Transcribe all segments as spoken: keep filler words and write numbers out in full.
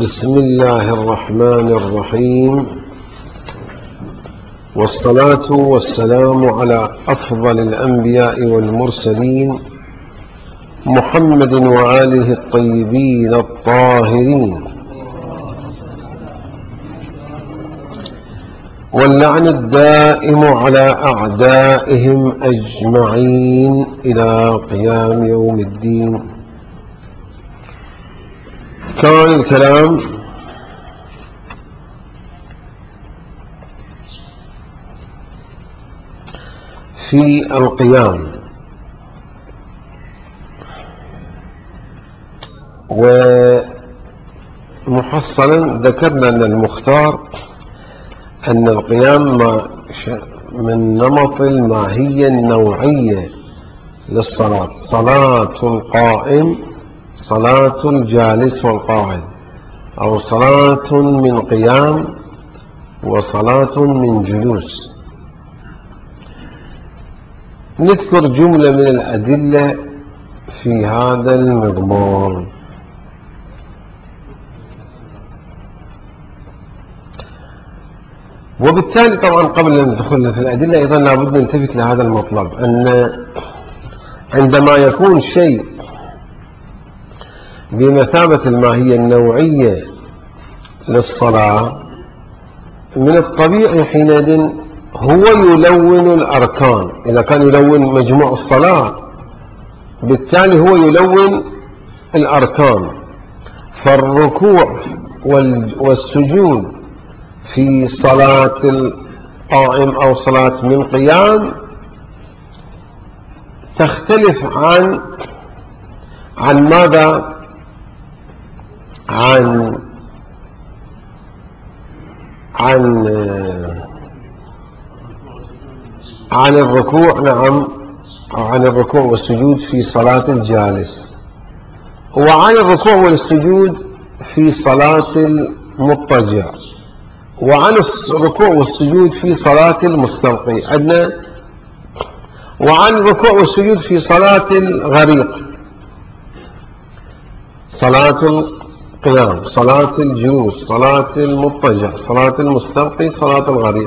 بسم الله الرحمن الرحيم، والصلاة والسلام على أفضل الأنبياء والمرسلين محمد وآله الطيبين الطاهرين، واللعن الدائم على أعدائهم أجمعين إلى قيام يوم الدين. كان الكلام في القيام، ومحصلا ذكرنا أن المختار أن القيام من نمط الماهية النوعية للصلاة، صلاة القائم، صلاة الجالس والقاعد، أو صلاة من قيام وصلاة من جلوس. نذكر جملة من الأدلة في هذا المضمار. وبالتالي طبعا قبل أن ندخل في الأدلة أيضا لابد نلتفت لهذا المطلب، أن عندما يكون شيء بمثابة الماهية النوعية للصلاة، من الطبيعي حينئذ هو يلون الأركان. إذا كان يلون مجموع الصلاة بالتالي هو يلون الأركان، فالركوع والسجود في صلاة القائم أو صلاة من قيام تختلف عن عن ماذا؟ عن عن عن الركوع نعم عن الركوع والسجود في صلاة الجالس، وعن الركوع والسجود في صلاة المضطجع، وعن الركوع والسجود في صلاة المستلقي عندنا، وعن الركوع والسجود في صلاة الغريق، صلاة القيام، صلاة الجلوس، صلاة المضطجع، صلاة المستلقي، صلاة الغريق.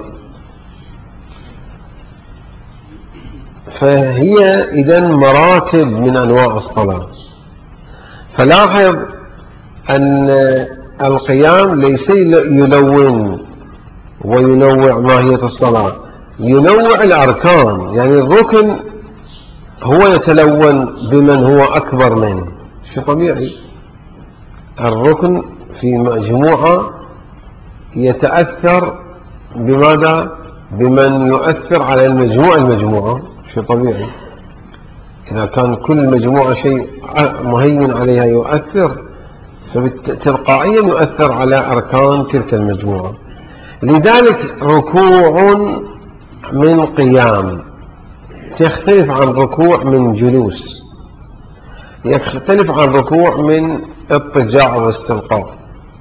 فهي إذن مراتب من أنواع الصلاة. فلاحظ أن القيام ليس يلون وينوع ماهية الصلاة، ينوع الأركان، يعني الركن هو يتلون بمن هو أكبر منه، شيء طبيعي. الركن في مجموعة يتأثر بماذا؟ بمن يؤثر على المجموعة المجموعة، شيء طبيعي. إذا كان كل مجموعة شيء مهيمن عليها يؤثر، فتلقائيا يؤثر على أركان تلك المجموعة. لذلك ركوع من قيام تختلف عن ركوع من جلوس، يختلف عن ركوع من اضطجاع واستلقاء.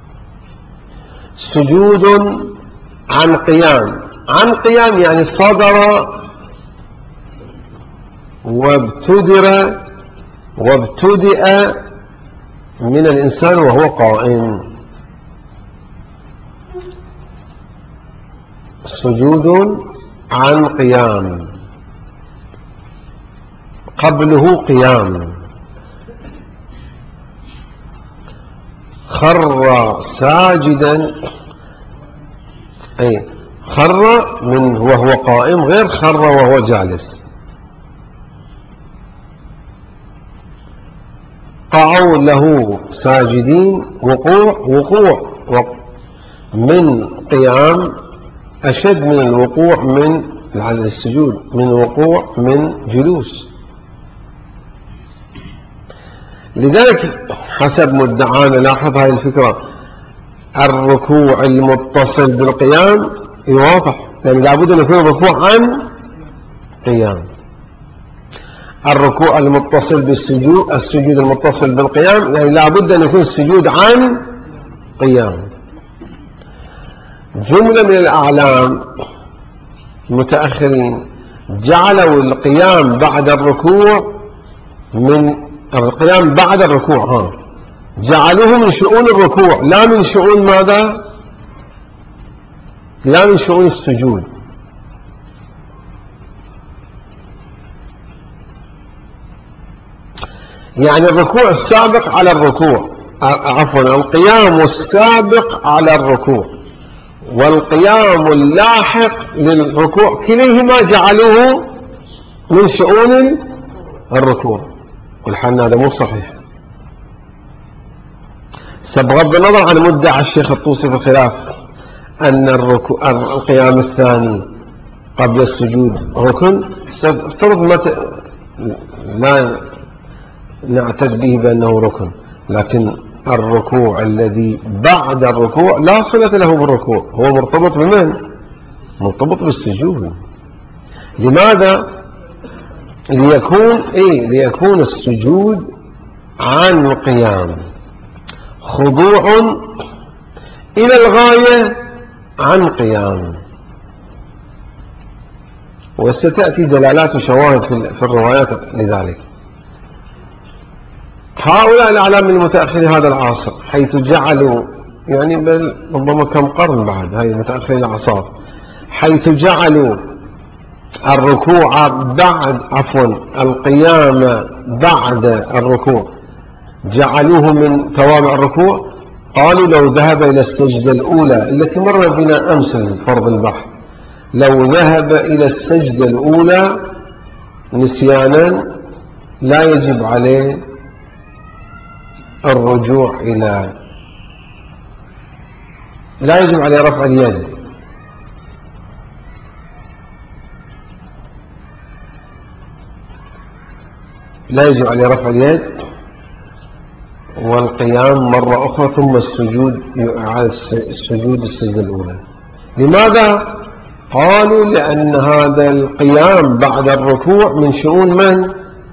سجود عن قيام، عن قيام يعني صدر وابتدر وابتدأ من الإنسان وهو قائم. سجود عن قيام، قبله قيام، خر ساجدا، أي خر من وهو قائم غير خر وهو جالس. قعوا له ساجدين، وقوع وقوع من قيام أشد من الوقوع من على السجود، من وقوع من جلوس. لذلك حسب مدعانا لاحظ هذه الفكرة، الركوع المتصل بالقيام يواضح، لأن لابد أن يكون الركوع عن قيام. الركوع المتصل بالسجود، السجود المتصل بالقيام، يعني لابد أن يكون السجود عن قيام. جملة من الأعلام المتأخرين جعلوا القيام بعد الركوع من القيام بعد الركوع ها جعلوه من شؤون الركوع لا من شؤون ماذا؟ لا من شؤون السجود. يعني الركوع السابق على الركوع، عفوا القيام السابق على الركوع والقيام اللاحق للركوع كليهما جعلوه من شؤون الركوع، والحال هذا مو صحيح. بغض النظر عن مدعى الشيخ الطوسي في الخلاف أن الركوع القيام الثاني قبل السجود ركن، افترض ما ت... لا نعتد به بأنه ركن، لكن الركوع الذي بعد الركوع لا صلة له بالركوع، هو مرتبط بمن؟ مرتبط بالسجود. لماذا؟ ليكون إيه؟ ليكون السجود عن القيام خضوع إلى الغاية عن قيام. وستأتي دلالات وشواهد في الروايات لذلك. هؤلاء الأعلام من متأخري هذا العصر حيث جعلوا، يعني بل ربما كم قرن بعد هاي متأخري الأعصار، حيث جعلوا الركوع بعد عفوا القيام بعد الركوع جعلوه من توابع الركوع. قالوا لو ذهب إلى السجدة الأولى التي مر بنا أمس فرض البحث، لو ذهب إلى السجدة الأولى نسيانا لا يجب عليه الرجوع إلى لا يجب عليه رفع اليد، لا يجب عليه رفع اليد والقيام مرة أخرى ثم السجود على السجود السجدة الأولى. لماذا؟ قالوا لأن هذا القيام بعد الركوع من شؤون من؟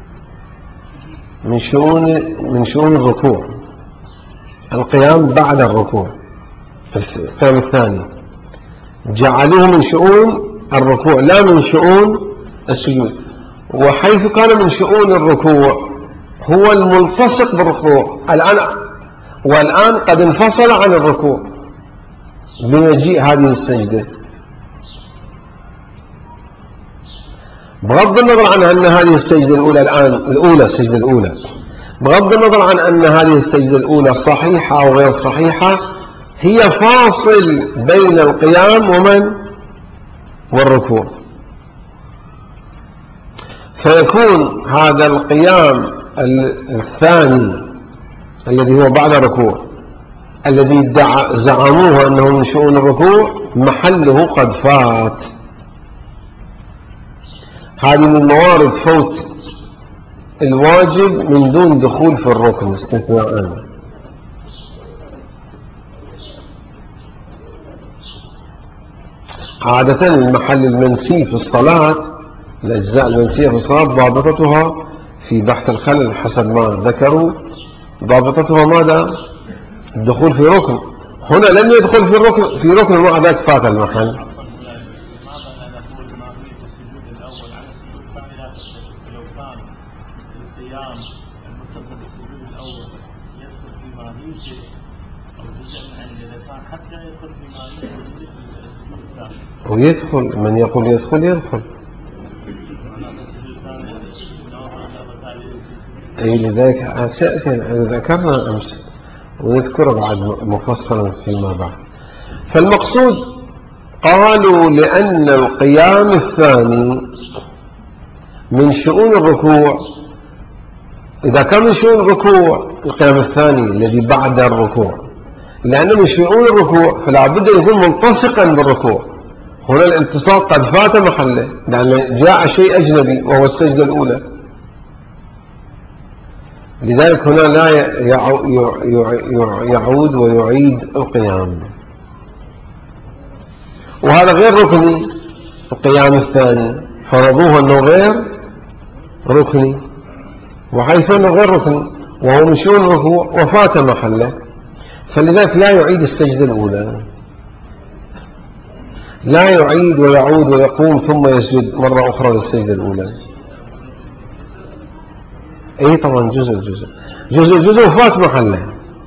من شؤون من شؤون الركوع، القيام بعد الركوع القيام الثاني جعلوه من شؤون الركوع لا من شؤون السجود. وحيث كان من شؤون الركوع هو الملتصق بالركوع الآن، والآن قد انفصل عن الركوع بمجيء هذه السجدة، بغض النظر عن أن هذه السجدة الأولى الآن الأولى السجدة الأولى بغض النظر عن أن هذه السجدة الأولى صحيحة أو غير صحيحة، هي فاصل بين القيام ومن والركوع. فيكون هذا القيام الثاني الذي هو بعد الركوع الذي زعموه أنه من شؤون الركوع محله قد فات. هذه من موارد فوت الواجب من دون دخول في الركن استثناء. عادة المحل المنسي في الصلاة، الأجزاء المنسية في الصلاة ضابطتها في بحث الخلل حسب ما ذكروا ضابطتها ماذا؟ الدخول في ركن. هنا لم يدخل في الركن في ركن ومع ذلك فات المحل. ويدخل من يقول يدخل يدخل أي لذلك سأتي ذكرنا أمس ونذكر بعد مفصلا فيما بعد. فالمقصود قالوا لأن القيام الثاني من شؤون الركوع، إذا كان من شؤون الركوع القيام الثاني الذي بعد الركوع لأنه من شؤون الركوع فلا بد أن يكون ملتصقا بالركوع. هنا الالتصاق قد فات محله لأن جاء شيء أجنبي وهو السجدة الأولى، لذلك هنا لا يعود ويعيد القيام، وهذا غير ركني. القيام الثاني فرضوه أنه غير ركني، وحيث أنه غير ركني وهو من شؤون الركوع وفات محله، فلذلك لا يعيد السجدة الأولى، لا يعيد ويعود ويقوم ثم يسجد مرة أخرى للسجدة الأولى. أي طبعا جزء جزء جزء جزء وفات محله،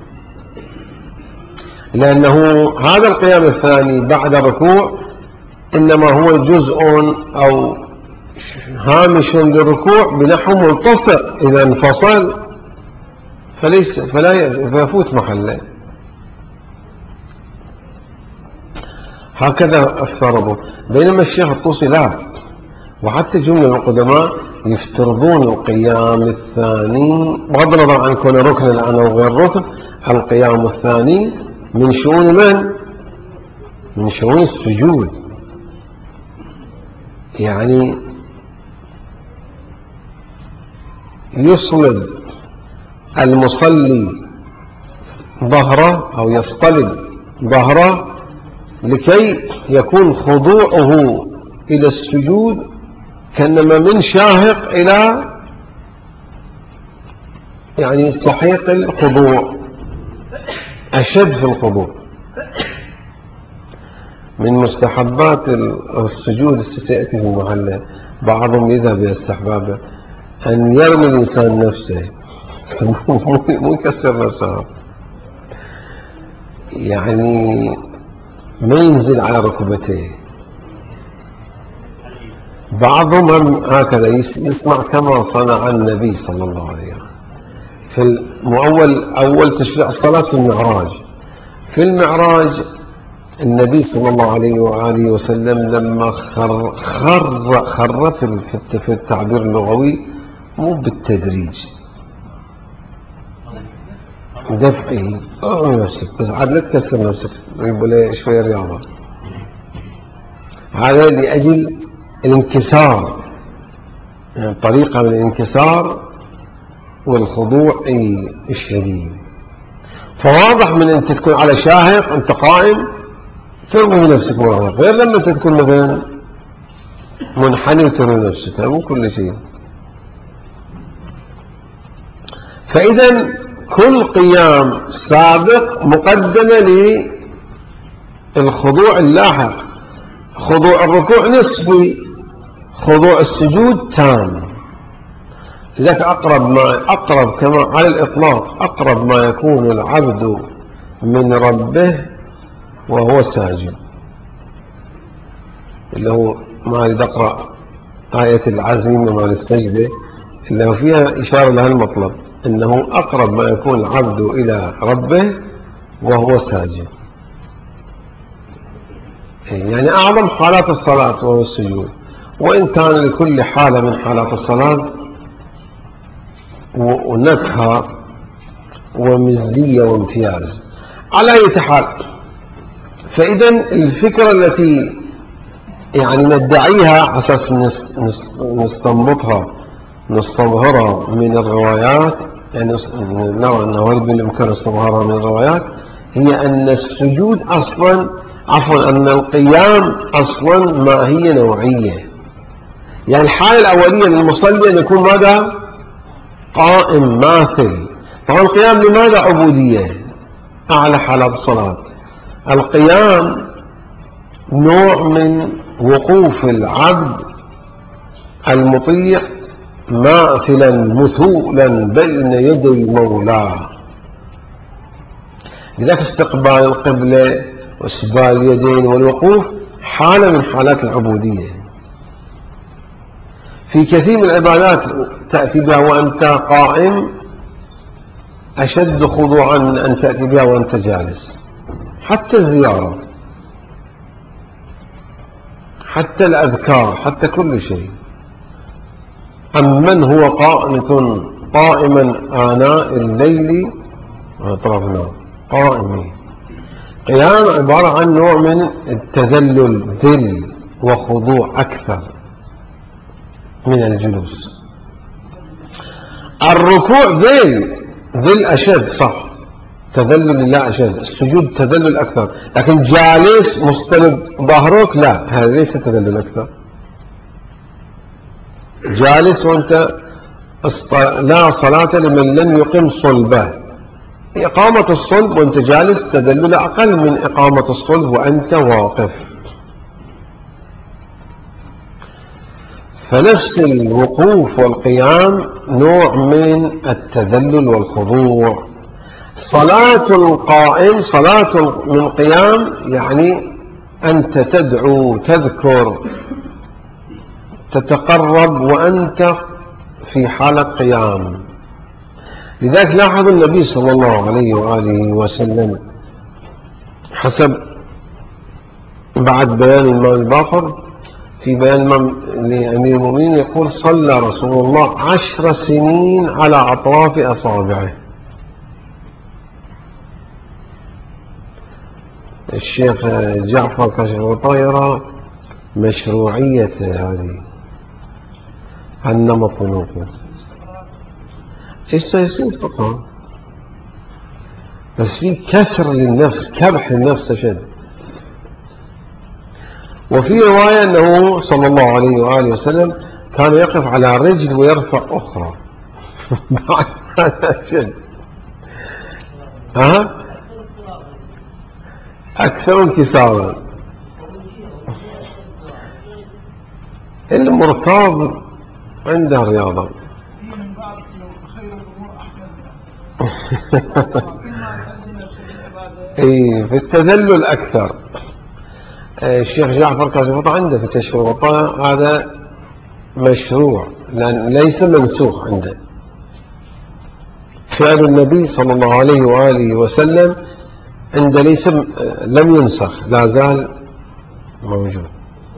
لأنه هذا القيام الثاني بعد الركوع إنما هو جزء أو هامش للركوع بنحو ملتصق، إذا انفصل فليس فلا يفوت محله. هكذا افترضوا، بينما الشيخ الطوسي لا، وحتى جملة القدماء يفترضون القيام الثاني بغض النظر عن كونه ركن الآن أو غير ركن، القيام الثاني من شؤون من؟ من شؤون السجود. يعني يصلب المصلي ظهره أو يصطلب ظهره لكي يكون خضوعه إلى السجود كأنما من شاهق إلى يعني صحيق الخضوع، أشد في الخضوع. من مستحبات السجود سيأتي في محله، بعضهم يذهب إلى استحبابه أن يرمي الإنسان نفسه مو يكسر نفسه، يعني ما ينزل على ركبتيه. بعضهم هكذا يصنع كما صنع النبي صلى الله عليه وسلم في المؤول أول تشريع الصلاة في المعراج. في المعراج النبي صلى الله عليه وآله وسلم لما خر خر, خر في التعبير اللغوي مو بالتدريج دفعي ارمي نفسك، بس عاد لا تكسر نفسك، يقول لي شويه رياضه، هذا لاجل الانكسار، يعني طريقه من الانكسار والخضوع الشديد. فواضح من انت تكون على شاهق انت قائم ترمي نفسك مرة، غير لما انت تكون مثلا منحني وترمي نفسك، مو كل شيء. فاذا كل قيام سابق مقدمة للخضوع اللاحق. خضوع الركوع نصفي، خضوع السجود تام. لذلك أقرب ما أقرب كما على الإطلاق أقرب ما يكون العبد من ربه وهو ساجد، اللي هو ما أريد أقرأ آية العزم وما السجدة اللي هو فيها إشارة لها المطلب، إنه أقرب ما يكون العبد إلى ربه وهو ساجد. يعني أعظم حالات الصلاة وهو السجود، وإن كان لكل حالة من حالات الصلاة ونكهة ومزية وامتياز على أي حال. فإذا الفكرة التي يعني ندعيها على أساس نستنبطها نستظهرها من الروايات، يعني نرى أنه هل بالإمكان استظهارها من الروايات، هي أن السجود أصلا عفوا أن القيام أصلا ما هي نوعية. يعني الحالة الأولية للمصلي أن يكون ماذا؟ قائم ماثل. طبعا القيام لماذا عبودية؟ أعلى حالات الصلاة. القيام نوع من وقوف العبد المطيع ماثلا مثولا بين يدي مولاه. لذلك استقبال القبلة واسبال اليدين والوقوف حالة من حالات العبودية. في كثير من العبادات تأتي بها وأنت قائم أشد خضوعا من أن تأتي بها وأنت جالس، حتى الزيارة، حتى الأذكار، حتى كل شيء. أمن هو قانت قائما آناء الليل وأطراف النهار قائمين. قيام عبارة عن نوع من التذلل، ذل وخضوع أكثر من الجلوس. الركوع ذل ذل أشد، صح، تذلل لله أشد. السجود تذلل أكثر، لكن جالس مستند ظهرك لا، هذا ليس تذلل أكثر. جالس وأنت لا صلاة لمن لم يقم صلبه. إقامة الصلب وأنت جالس تدلل أقل من إقامة الصلب وأنت واقف. فنفس الوقوف والقيام نوع من التذلل والخضوع. صلاة القائم صلاة من قيام، يعني أنت تدعو تذكر تتقرب وأنت في حالة قيام. لذلك لاحظ النبي صلى الله عليه وآله وسلم حسب بعد بيان الإمام الباقر في بيان لأمير المؤمنين يقول: صلى رسول الله عشر سنين على أطراف أصابعه. الشيخ جعفر كاشف الغطاء يرى مشروعية هذه النمط ونوقف. ايش يصير فقط، بس في كسر للنفس، كبح للنفس أشد. وفي رواية أنه صلى الله عليه وآله وسلم كان يقف على رجل ويرفع أخرى. هذا أشد. ها أكثر انكسارا. المرتاض عنده رياضة. اي في التذلل أكثر. الشيخ جعفر كاشف الغطاء عنده في كشف الغطاء هذا مشروع، لأن ليس منسوخ عنده. فعل النبي صلى الله عليه وآله وسلم عنده ليس لم ينسخ، لا زال موجود.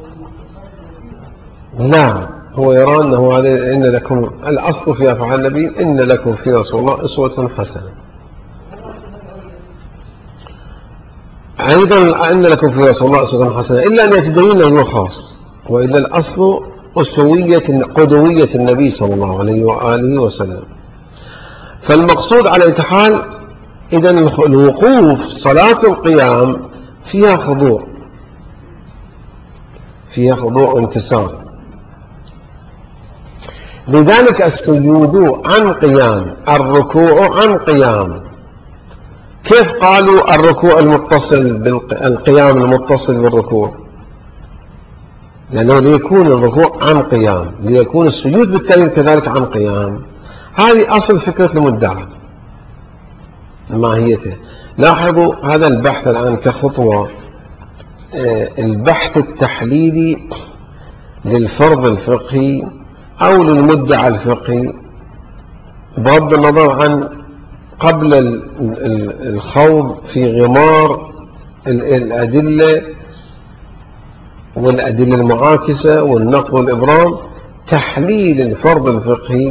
لا، هو يرى أنه هذا إن لكم الأصل في أفعال النبي إن لكم في رسول الله أسوة حسنة. أيضا أن لكم في رسول الله أسوة حسنة، إلا أن يتدين له خاص، وإلا الأصل أسوية قدوية النبي صلى الله عليه وآله وسلم. فالمقصود على الاتحال إذن الوقوف صلاة القيام فيها خضوع، فيها خضوع وانكسار. لذلك السجود عن قيام، الركوع عن قيام. كيف قالوا الركوع المتصل بالقيام المتصل بالركوع؟ لأنه ليكون الركوع عن قيام، ليكون السجود بالتالي كذلك عن قيام. هذه أصل فكرة المدعى ماهيته. لاحظوا هذا البحث الآن كخطوة، البحث التحليلي للفرض الفقهي أو للمدعى الفقهي، بغض النظر عن قبل الخوض في غمار الأدلة والأدلة المعاكسة والنقل والإبرام. تحليل الفرض الفقهي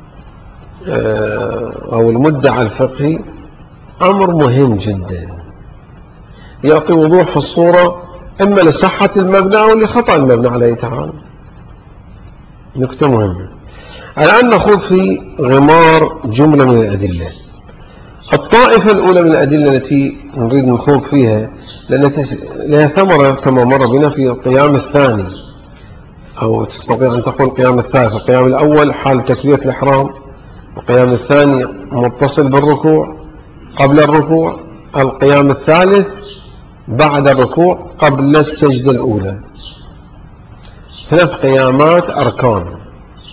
أو المدعى الفقهي أمر مهم جدا، يعطي وضوح في الصورة إما لصحة المبنى أو لخطأ المبنى عليه تعالى. نكتة مهمة. الآن نخوض في غمار جملة من الأدلة. الطائفة الأولى من الأدلة التي نريد نخوض فيها لأنها لها ثمرة كما مر بنا في القيام الثاني، أو تستطيع أن تقول القيام الثالث. القيام الأول حال تكبيرة الإحرام، القيام الثاني متصل بالركوع قبل الركوع، القيام الثالث بعد الركوع قبل السجدة الأولى. ثلاث قيامات أركان.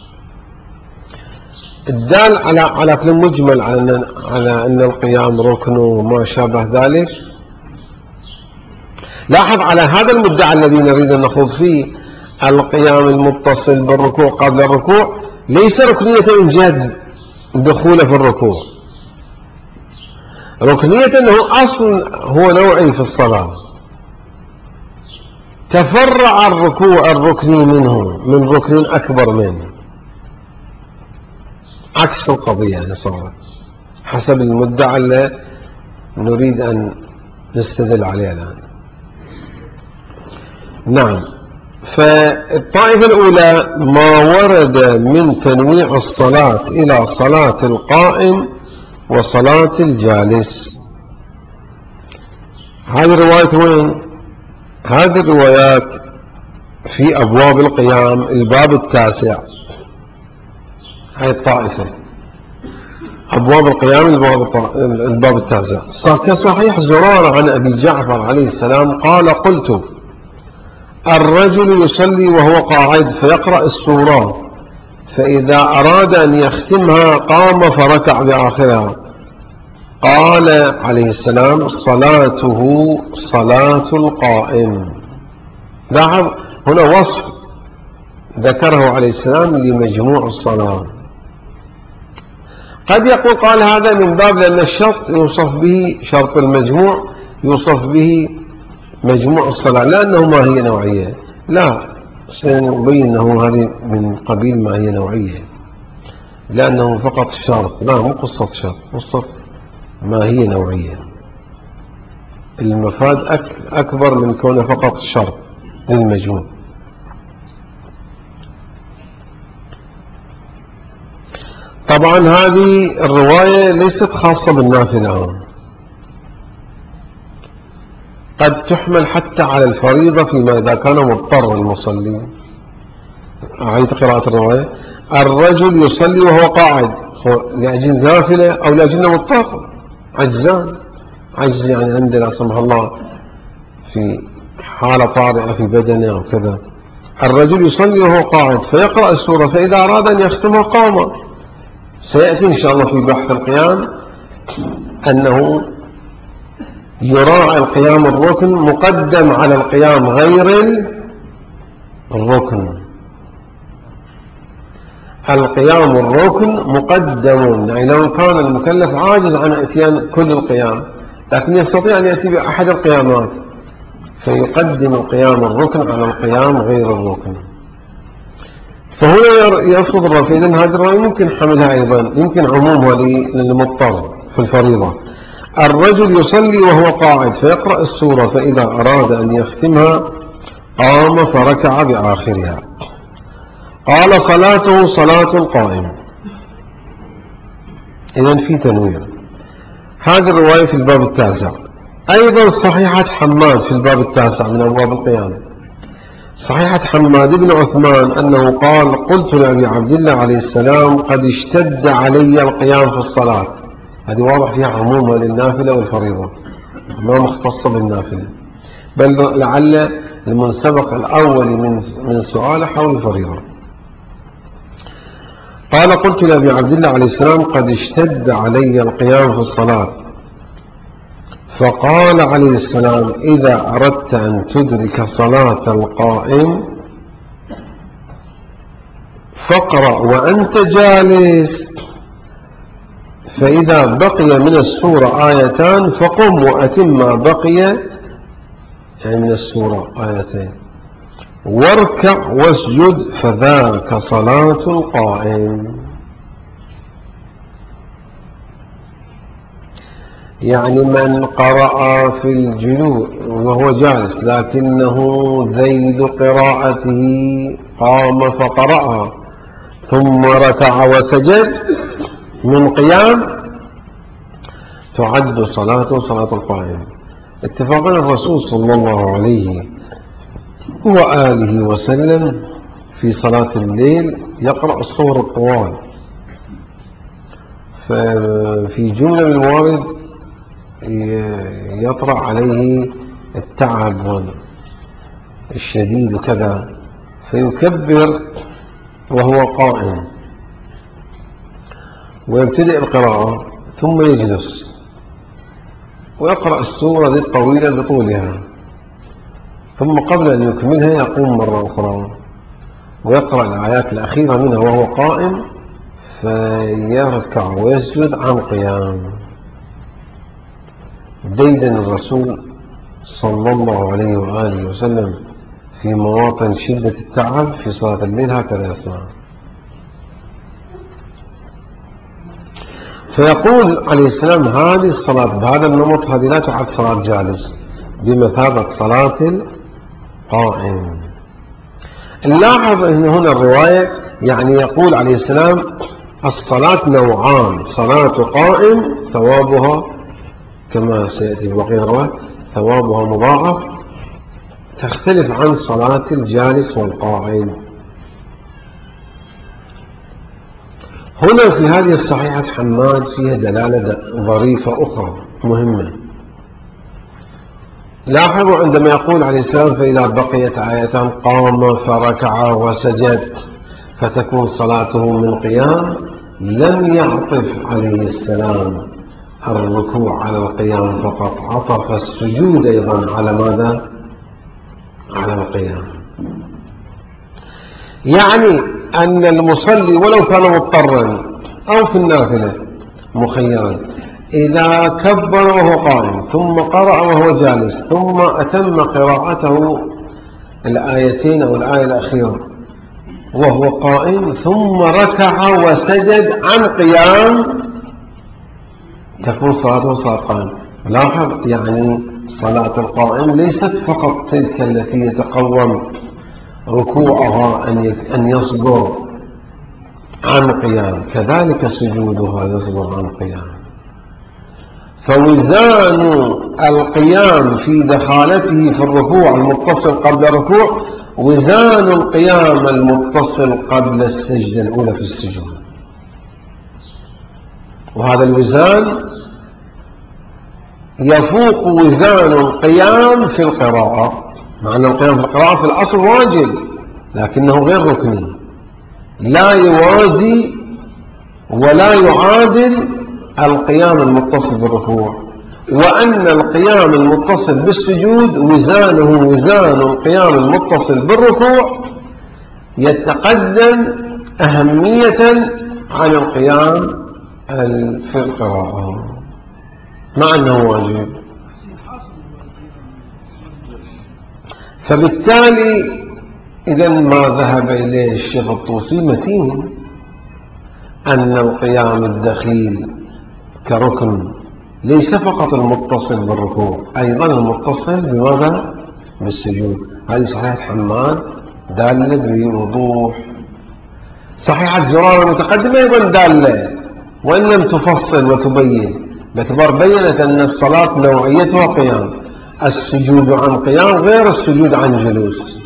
الدال على على كل مجمل على أن على أن القيام ركن وما شابه ذلك. لاحظ على هذا المدعى الذي نريد أن نخوض فيه، القيام المتصل بالركوع قبل الركوع ليس ركنية من جهة دخوله في الركوع، ركنية أنه أصل هو نوعي في الصلاة، تفرع الركوع الركني منه من ركن أكبر منه، عكس القضية هذه صارت حسب المدعى اللي نريد أن نستدل عليه الآن. نعم. فالطائفة الأولى ما ورد من تنويع الصلاة إلى صلاة القائم وصلاة الجالس. هذه الروايات وين؟ هذه الروايات في أبواب القيام، الباب التاسع. هاي الطائفة أبواب القيام الباب التاسع. كصحيح زرارة عن أبي جعفر عليه السلام قال: قلت: الرجل يصلي وهو قاعد فيقرأ السورة، فإذا أراد أن يختمها قام فركع بآخرها، قال عليه السلام صلاته صلاة القائم. لاحظ هنا وصف ذكره عليه السلام لمجموع الصلاة. قد يقول قال هذا من باب لأن الشرط يوصف به شرط المجموع يوصف به مجموع الصلاة لأنه ما هي نوعية. لا، سنبين أنه هذه من قبيل ما هي نوعية لأنه فقط شرط، لا مو قصة شرط، قصة ما هي نوعية. المفاد أك أكبر من كونه فقط شرط للمجموع. طبعا هذه الرواية ليست خاصة بالنافلة، قد تحمل حتى على الفريضة فيما إذا كان مضطر المصلي. أعيد قراءة الرواية: الرجل يصلي وهو قاعد لأجل نافلة أو لأجل مضطر، عجزان، عجز يعني عنده لا سمح الله في حالة طارئة في بدنه أو كذا. الرجل يصلي وهو قاعد فيقرأ السورة فإذا أراد أن يختمها قام. سيأتي إن شاء الله في بحث القيام أنه يراعي القيام الركن مقدم على القيام غير الركن. القيام الركن مقدم، يعني لو كان المكلف عاجز عن اتيان كل القيام لكن يستطيع أن يأتي بأحد القيامات فيقدم القيام الركن على القيام غير الركن. فهنا يرفض الرفع. إذن هذه الرواية يمكن حملها أيضا، يمكن عمومها للمضطر في الفريضة. الرجل يصلي وهو قاعد فيقرأ السورة فإذا أراد أن يختمها قام فركع بآخرها. قال صلاته صلاة القائم. إذن في تنوير. هذه الرواية في الباب التاسع. أيضا صحيحة حماد في الباب التاسع من أبواب القيام. صحيحة حماد بن عثمان أنه قال: قلت لأبي عبد الله عليه السلام قد اشتد علي القيام في الصلاة. هذه واضح فيها عمومها للنافلة والفريضة، ما مختصة بالنافلة، بل لعل المنسبق الأول من من سؤال حول الفريضة. قال: قلت لأبي عبد الله عليه السلام قد اشتد علي القيام في الصلاة، فقال عليه السلام: إذا أردت أن تدرك صلاة القائم فاقرأ وأنت جالس، فإذا بقي من السورة آيتان فقم وأتم ما بقي يعني من السورة آيتين، واركع واسجد فذاك صلاة القائم. يعني من قرأ في الجلوس وهو جالس لكنه ذيل قراءته قام فقرأها ثم ركع وسجد من قيام تعد صلاة صلاة القائم. اتفاقنا الرسول صلى الله عليه وآله وسلم في صلاة الليل يقرأ الصور الطوال، ففي جملة من الموارد يطرأ عليه التعب الشديد وكذا فيكبر وهو قائم ويبتدئ القراءة ثم يجلس ويقرأ السورة ذي الطويلة بطولها، ثم قبل أن يكملها يقوم مرة أخرى ويقرأ الآيات الأخيرة منها وهو قائم فيركع ويسجد عن قيام. ديدن الرسول صلى الله عليه وآله وسلم في مواطن شدة التعب في صلاة الليل هكذا يصنع. فيقول عليه السلام: هذه الصلاة بهذا النمط هذه لا تعد صلاة جالس، بمثابة صلاة القائم. نلاحظ أن هنا الرواية يعني يقول عليه السلام: الصلاة نوعان، صلاة قائم ثوابها كما سيأتي في بقية الرواية ثوابها مضاعف، تختلف عن صلاة الجالس والقائم. هنا في هذه الصحيحة حماد فيها دلالة ظريفة أخرى مهمة. لاحظوا عندما يقول عليه السلام: فإذا بقيت آيتان قام فركع وسجد فتكون صلاته من قيام، لم يعطف عليه السلام الركوع على القيام فقط، عطف السجود أيضا على ماذا؟ على القيام. يعني أن المصلي ولو كان مضطرا أو في النافلة مخيرا، إذا كبر وهو قائم ثم قرأ وهو جالس ثم أتم قراءته الآيتين أو الآية الأخيرة وهو قائم ثم ركع وسجد عن قيام، تكون صلاته صلاة قائم. لاحظ يعني صلاة القائم ليست فقط تلك التي يتقوم ركوعها أن يصدر عن قيام، كذلك سجودها يصدر عن قيام. فوزان القيام في دخالته في الركوع المتصل قبل الركوع وزان القيام المتصل قبل السجدة الأولى في السجود، وهذا الوزان يفوق وزان القيام في القراءة، مع أن القيام في القراءة في الأصل واجب لكنه غير ركني، لا يوازي ولا يعادل القيام المتصل بالركوع، وأن القيام المتصل بالسجود وزانه وزان القيام المتصل بالركوع يتقدم أهمية عن القيام في القراءة مع أنه واجب. فبالتالي إذا ما ذهب إليه الشيخ الطوسي متين أن القيام الدخيل كركن ليس فقط المتصل بالركوع، أيضا المتصل بماذا؟ بالسجود. هذه صحيحة حماد دالة بوضوح، صحيحة زرارة المتقدمة أيضا دالة وإن لم تفصل وتبين، باعتبار بينت أن الصلاة نوعيتها قيام، السجود عن قيام غير السجود عن جلوس.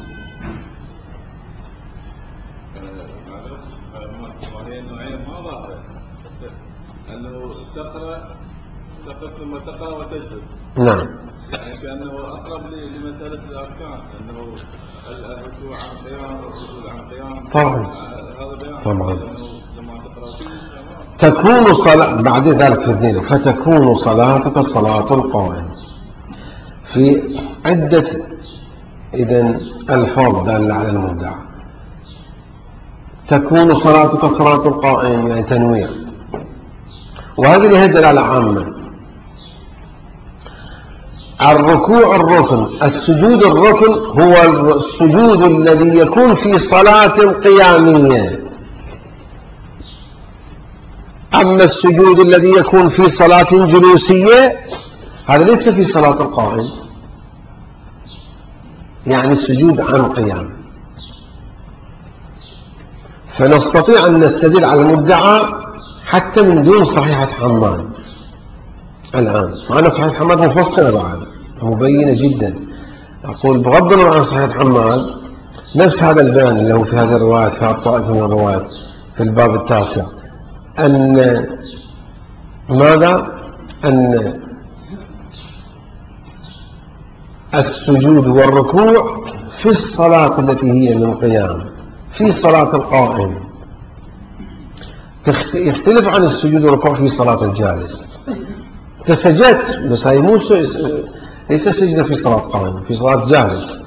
ثم تقرأ وتجلس. نعم. يعني كأنه أقرب لمسألة الأركان، أنه الركوع عن قيام والسجود عن قيام. طبعا. طبعا. لما تقرأ تكون صلاة بعد ذلك في الدين، فتكون صلاتك صلاة القائم في عدة إذن الفاظ دالة على المبدع. تكون صلاتك صلاة القائم يعني تنويع، وهذه لها دلالة عامة. الركوع الركن، السجود الركن هو السجود الذي يكون في صلاة قيامية، أما السجود الذي يكون في صلاة جلوسية هذا ليس في صلاة القائم، يعني السجود عن قيام. فنستطيع أن نستدل على المدعى حتى من دون صحيحة حماد الآن، معنا صحيحة حماد مفصلة بعد مبينة جدا. أقول بغض النظر عن صحيحة حماد نفس هذا البيان اللي هو في هذه الروايات، في الطائفة من الروايات في الباب التاسع، أن ماذا؟ أن السجود والركوع في الصلاة التي هي من قيام في صلاة القائم يختلف عن السجود والركوع في صلاة الجالس. تسجدت بس هي مو ليس سجدة في صلاة قائم، في صلاة جالس،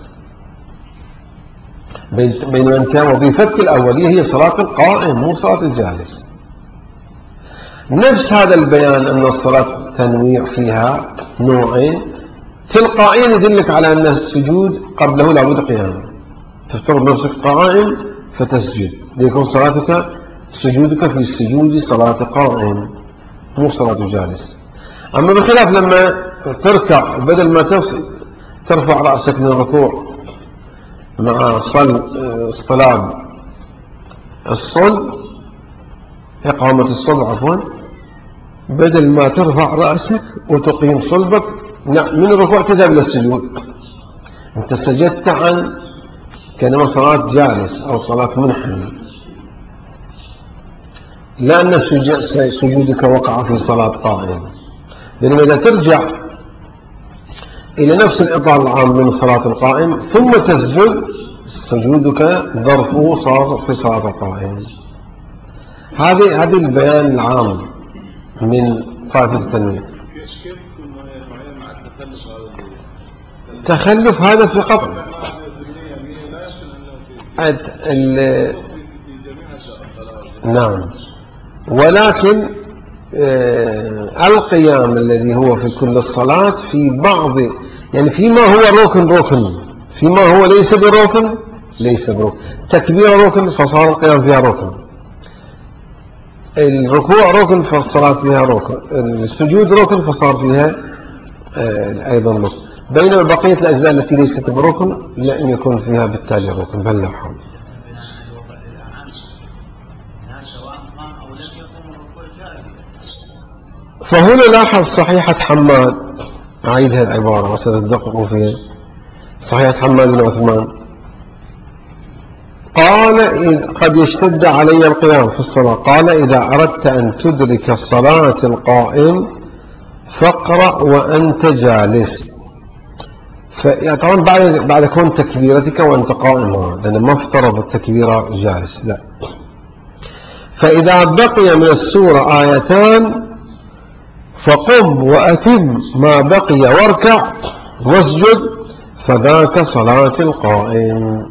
بينما أن كان وظيفتك الأولية هي صلاة القائم مو صلاة الجالس. نفس هذا البيان أن الصلاة تنويع فيها نوعين تلقائيا يدلك على أن السجود قبله لابد قيام، تفترض نفسك قائم فتسجد ليكون صلاتك سجودك في السجود صلاة قائم مو صلاة جالس. أما بخلاف لما تركع بدل ما ترفع رأسك من الركوع مع صل اصطلاب الصلب إقامة الصلب عفوا، بدل ما ترفع رأسك وتقيم صلبك من الركوع تذهب للسجود، أنت سجدت عن كأنما صلاة جالس أو صلاة منحني، لأن سجودك وقع في صلاة قائم. لأنه إذا ترجع إلى نفس الإطار العام من صلاة القائم ثم تسجد سجودك ظرفه صار في صلاة القائم. هذه هذه البيان العام من قاعدة التنوين. كيف كيف تكون نوعية مع التخلف هذا؟ تخلف هذا في قطع ال... نعم، ولكن آه القيام الذي هو في كل الصلاة في بعض، يعني فيما هو ركن ركن، فيما هو ليس بركن ليس بركن. تكبير ركن فصار القيام فيها ركن، الركوع ركن فالصلاة فيها ركن، السجود ركن فصار فيها آه أيضا ركن. بينما بقية الأجزاء التي ليست بركن لن يكون فيها بالتالي ركن. بل لا حول. فهنا لاحظ صحيحة حماد، أعيد هذه العبارة وستدققوا فيها. صحيحة حماد بن عثمان قال قد يشتد علي القيام في الصلاة، قال إذا أردت أن تدرك صلاة القائم فاقرأ وأنت جالس. طبعا بعد بعد كون تكبيرتك وأنت قائم، لأن ما افترض التكبيرة جالس، لا. فإذا بقي من السورة آيتان فقم وأتم ما بقي واركع واسجد فذاك صلاة القائم.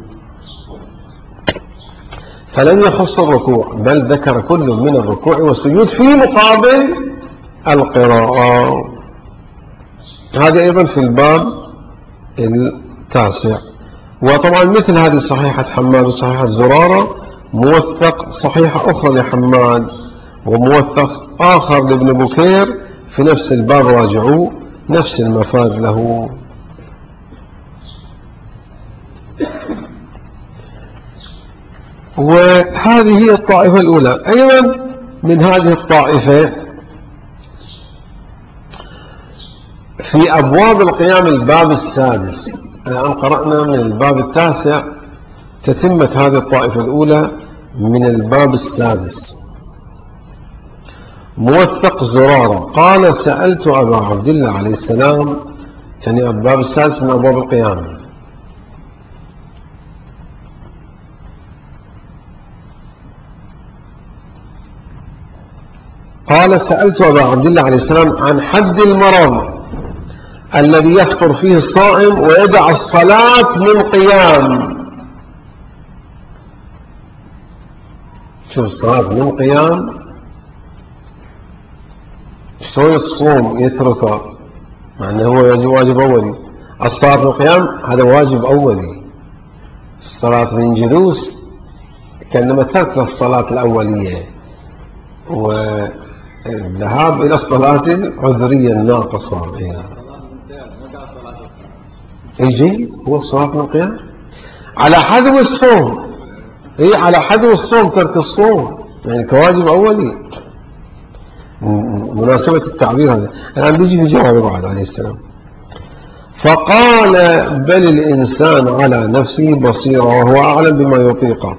فلم يخص الركوع، بل ذكر كل من الركوع والسجود في مقابل القراءة. هذا أيضا في الباب التاسع. وطبعا مثل هذه صحيحة حماد وصحيحة زرارة موثق صحيحة أخرى لحماد وموثق آخر لابن بكير في نفس الباب، راجعوه، نفس المفاد له. وهذه هي الطائفة الأولى. أيضا من هذه الطائفة في أبواب القيام الباب السادس. الآن قرأنا من الباب التاسع، تتمة هذه الطائفة الأولى من الباب السادس. موثق زرارة قال سألت أبا عبد الله عليه السلام، يعني الباب السادس من أبواب القيام، قال سألت أبا عبد الله عليه السلام عن حد المرض الذي يفطر فيه الصائم ويدع الصلاة من قيام. شوف الصلاة من قيام، شلون الصوم يتركه مع أنه هو واجب, واجب أولي. الصلاة من قيام هذا واجب أولي، الصلاة من جلوس كأنما ترك الصلاة الأولية والذهاب إلى الصلاة العذرية الناقصة. يجي هو الصلاة من قيام على حذو الصوم، هي على حذو الصوم، ترك الصوم يعني كواجب أولي. مناسبة التعبير هذا الآن بيجي في جواب بعد عليه السلام. فقال بل الإنسان على نفسه بصيرة وهو أعلم بما يطيقه.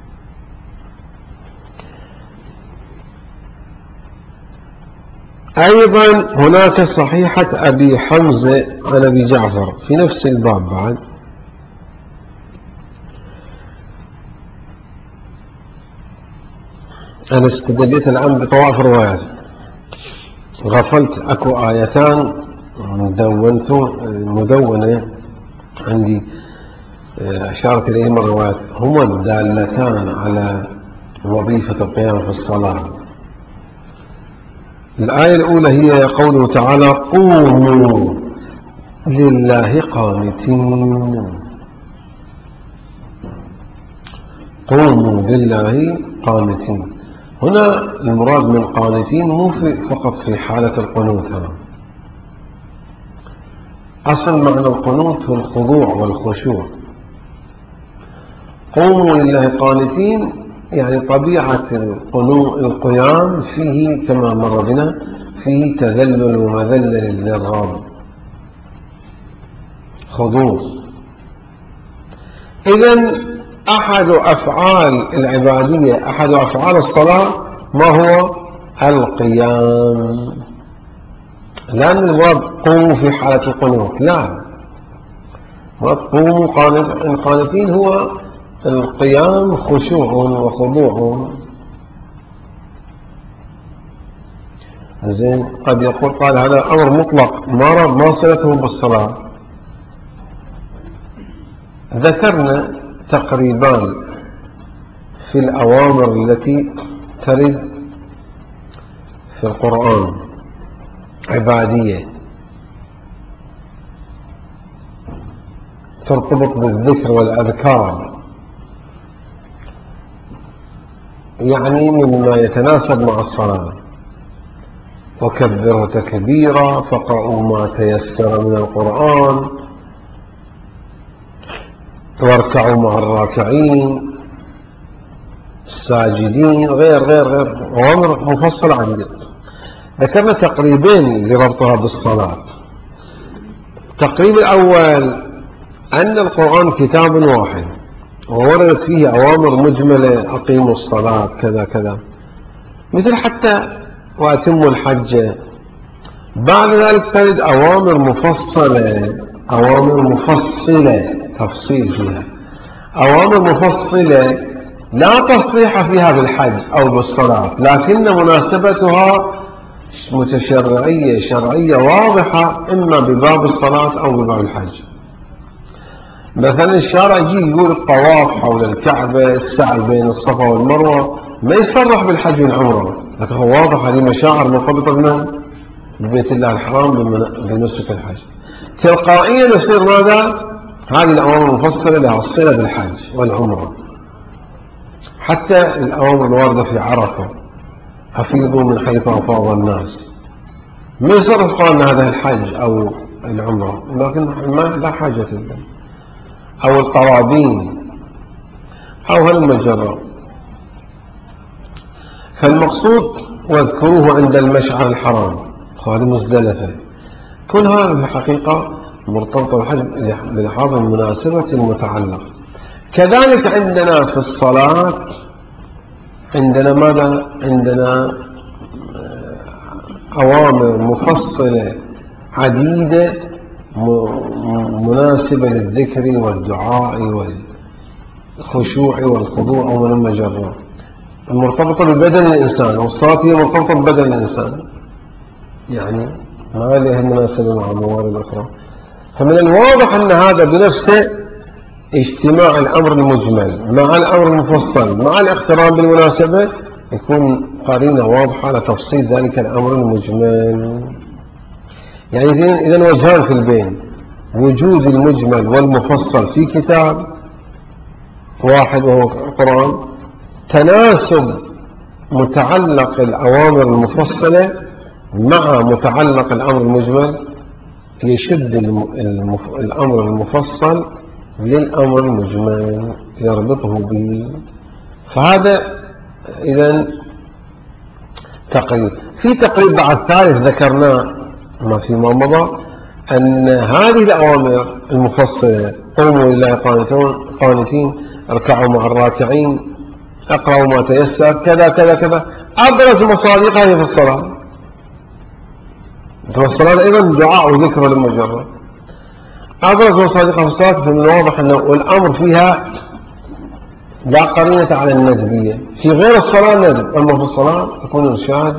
أيضا هناك صحيحة أبي حمزة عن أبي جعفر في نفس الباب بعد، أنا استدليت الآن بطواف الروايات، غفلت أكو آيتان مدونة عندي أشارت إليهما الروايات، هما الدالتان على وظيفة القيام في الصلاة. الآية الأولى هي قوله تعالى قوموا لله قانتين، قوموا لله قانتين. هنا المراد من قانتين مو فقط في حالة القنوت، أصل معنى القنوت هو الخضوع والخشوع. قوموا لله قانتين يعني طبيعة القيام فيه كما مر بنا فيه تذلل ومذلل للرب، خضوع. إذن أحد أفعال العبادية، أحد أفعال الصلاة ما هو القيام، لأن المراد قوموا في حالة القنوت، لا، المراد قوموا قانتين هو القيام خشوع وخضوع. زين قد يقول قال هذا أمر مطلق ما ما صلته بالصلاة. ذكرنا تقريبان في الأوامر التي ترد في القرآن عبادية ترتبط بالذكر والأذكار، يعني مما يتناسب مع الصلاة. وكبروا تكبيرا، فقرأوا ما تيسر من القرآن، واركعوا مع الراكعين، الساجدين، غير غير غير أوامر مفصلة عديدة. ذكرنا تقريبين لربطها بالصلاة. التقريب الأول أن القرآن كتاب واحد ووردت فيه أوامر مجملة، أقيموا الصلاة كذا كذا، مثل حتى وأتموا الحج. بعد ذلك ترد أوامر مفصلة، أوامر مفصلة تفصيل فيها، أوامر مفصلة لا تصريح فيها بالحج أو بالصلاة، لكن مناسبتها متشرعية شرعية واضحة، إما بباب الصلاة أو بباب الحج. مثلا الشارع يجي يقول الطواف حول الكعبة، السعي بين الصفا والمروة، ما يصرح بالحج والعمرة، لكن هو واضح هذه مشاعر مرتبطة بمن؟ ببيت الله الحرام بنسك الحج. تلقائيا يصير ماذا؟ هذه الأوامر المفصلة لها صلة بالحج والعمرة. حتى الأوامر الواردة في عرفة، أفيضوا من حيث أفاض الناس، ما يصرح قال هذا الحج أو العمرة، لكن ما لا حاجة له. أو الطوابين أو هالمجرة. فالمقصود واذكروه عند المشعر الحرام، هذه مزدلفة. كل هذا في الحقيقة مرتبطة بالحج بلحاظ المناسبة المتعلقة. كذلك عندنا في الصلاة عندنا ماذا؟ عندنا أوامر مفصلة عديدة مناسبة للذكر والدعاء والخشوع والخضوع ومن المجرة، المرتبطة ببدن الإنسان. والصلاة هي مرتبطة ببدن الإنسان، يعني ما لها مناسبة مع الموارد الأخرى. فمن الواضح أن هذا بنفسه اجتماع الأمر المجمل مع الأمر المفصل مع الاقتران بالمناسبة يكون قرينة واضحة على تفصيل ذلك الأمر المجمل. يعني إذن وجهان في البين: وجود المجمل والمفصل في كتاب واحد وهو القرآن، تناسب متعلق الأوامر المفصلة مع متعلق الأمر المجمل يشد الأمر المفصل للأمر المجمل يربطه به. فهذا إذن تقريب. في تقريب بعد ثالث ذكرناه ما فيما مضى، أن هذه الأوامر المفصلة: قوموا لله قانتين، اركعوا مع الراكعين، اقرأوا ما تيسر، كذا كذا كذا، أبرز مصادقها هي في الصلاة. في الصلاة أيضا دعاء وذكر للمجرد، أبرز مصادقها في الصلاة. فمن الواضح أنه الأمر فيها لا قرينة على الندبية. في غير الصلاة ندب، أما في الصلاة يكون إرشاد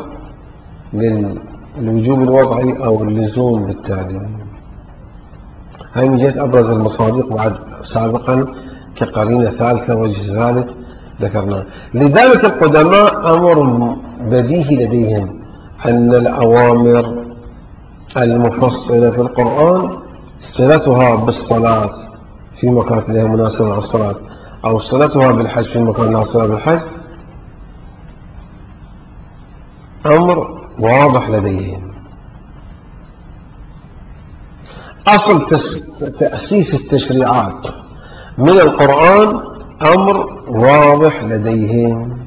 للوجوب الوضعي أو اللزوم بالتالي. هاي من جهة أبرز المصادق بعد سابقا كقرينة ثالثة وجه ثالث ذكرناه. لذلك القدماء أمر بديهي لديهم أن الأوامر المفصلة في القرآن صلتها بالصلاة في مكان لها مناسبة مع الصلاة، أو صلتها بالحج في مكان لها صلة بالحج، أمر واضح لديهم. أصل تأسيس التشريعات من القرآن أمر واضح لديهم،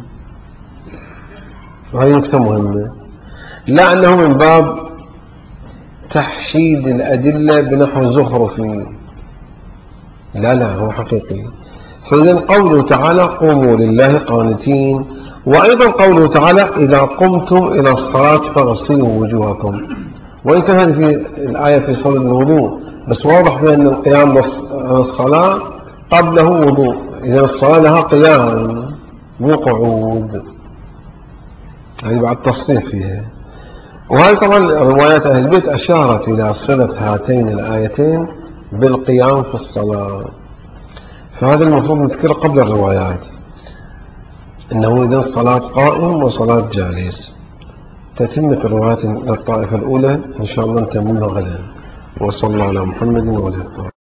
وهي نقطة مهمة. لا أنه من باب تحشيد الأدلة بنحو زخرفي، لا لا، هو حقيقي. فإذا قوله تعالى قوموا لله قانتين، وأيضا قوله تعالى إذا قمتم إلى الصلاة فاغسلوا وجوهكم، وإن كان هذه في الآية في صدد الوضوء، بس واضح فيها أن القيام بالصلاة قبله وضوء. إذا الصلاة لها قيام وقعود، هذه بعد تصريح فيها. وهذه طبعا روايات أهل البيت أشارت إلى صلة هاتين الآيتين بالقيام في الصلاة. فهذا المفروض نذكره قبل الروايات، إنه إذن صلاة قائم وصلاة جالس. تتمة الروايات للطائفة الأولى إن شاء الله نتممها غدا. وصلى على محمد وعلى آله.